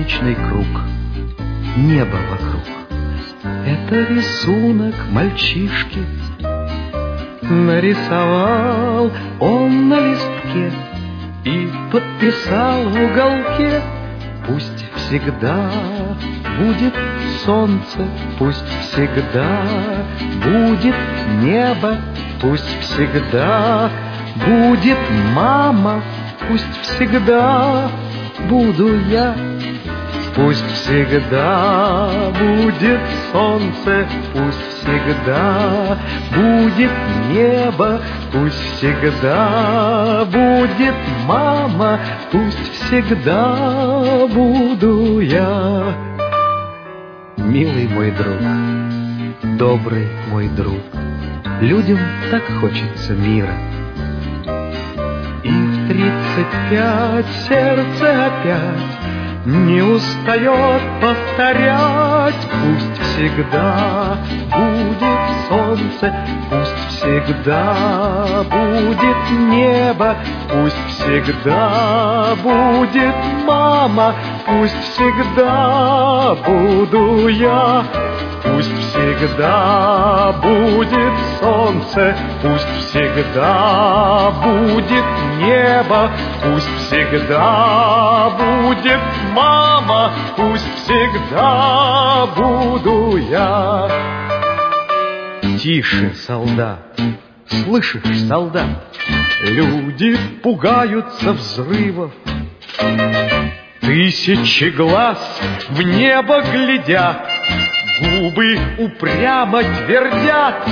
бесконечный круг, небо вокруг. Это рисунок мальчишки. Нарисовал он на листке и подписал в уголке: пусть всегда будет солнце, пусть всегда будет небо, пусть всегда будет мама, пусть всегда буду я. Пусть всегда будет солнце, пусть всегда будет небо, пусть всегда будет мама, пусть всегда буду я. Милый мой друг, добрый мой друг, людям так хочется мира. И в 35 сердце опять не устает повторять: пусть всегда будет солнце, пусть всегда будет небо, пусть всегда будет мама, пусть всегда буду я. Пусть всегда будет солнце, пусть всегда будет небо, пусть всегда будет мама, пусть всегда буду я. Тише, солдат, слышишь, солдат? Люди пугаются взрывов. Тысячи глаз в небо глядят, губы упрямо твердят: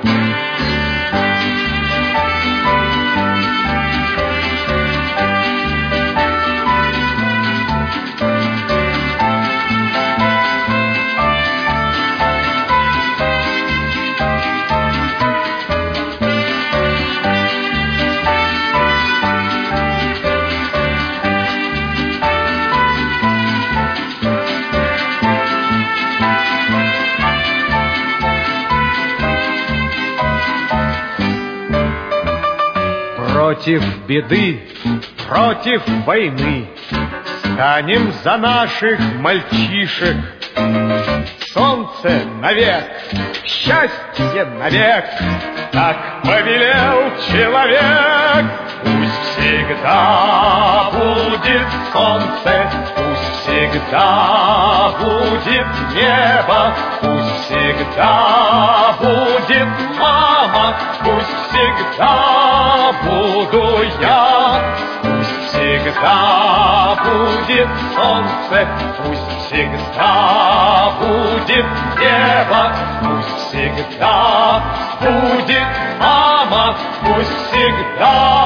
против беды, против войны станем за наших мальчишек. Солнце навек, счастье навек, так повелел человек. Пусть всегда будет солнце, пусть всегда будет небо, пусть всегда будет мама, пусть всегда буду я. Пусть всегда будет солнце, пусть всегда будет небо, пусть всегда будет мама, пусть всегда